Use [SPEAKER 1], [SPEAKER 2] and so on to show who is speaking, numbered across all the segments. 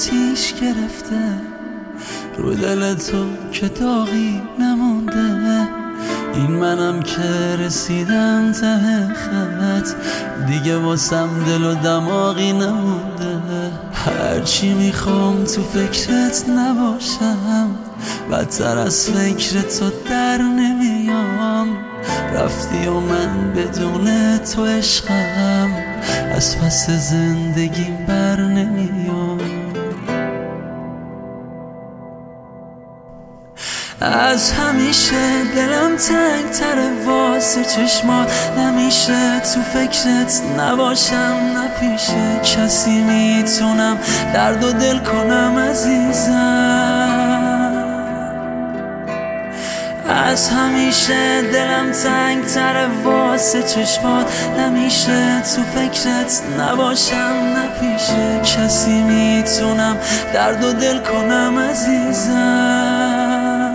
[SPEAKER 1] آتیش گرفته رو دل تو که داغی نمونده. این منم که رسیدم ته خط، دیگه واسم دل و دماغی نمونده. هرچی میخوام تو فکرت نباشم، بدتر از فکر تو در نمیام. رفتی و من بدون تو عشقم، از پس زندگیم بر نمیام. از همیشه دلم تنگ تره واسه چشمات، نمیشه تو فکرت نباشم، نپیشه کسی میتونم درد و دل کنم عزیزم. از همیشه دلم تنگ تره واسه چشمات، نمیشه تو فکرت نباشم، نپیشه کسی میتونم درد و دل کنم عزیزم.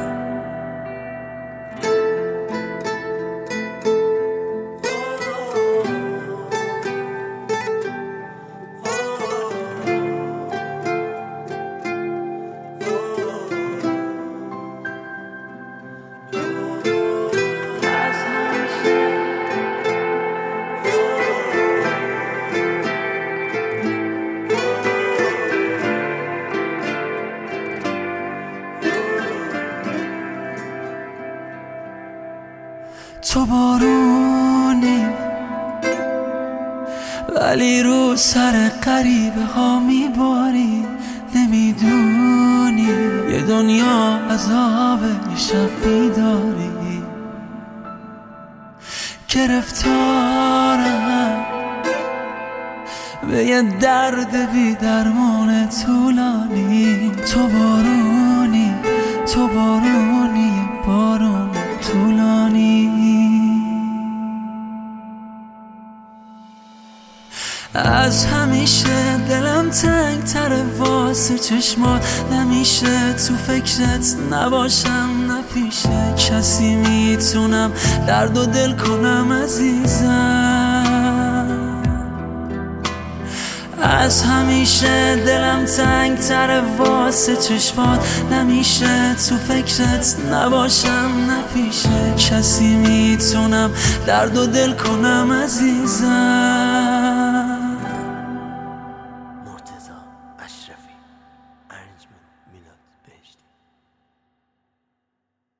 [SPEAKER 1] تو بارونی ولی رو سر غریبه ها میباری، نمیدونی یه دنیا عذاب شب بیداری. گرفتارم به یه درد بی درمان طولانی. تو بارونی، تو بارونی، بارون طولانی. از همیشه دلم تنگ تره واسه چشمات، نمیشه تو فکرت نباشم، نپیشه کسی میتونم درد و دل کنم عزیزم. از همیشه دلم تنگ تره واسه چشمات، نمیشه تو فکرت نباشم، نپیشه کسی میتونم درد و دل کنم عزیزم.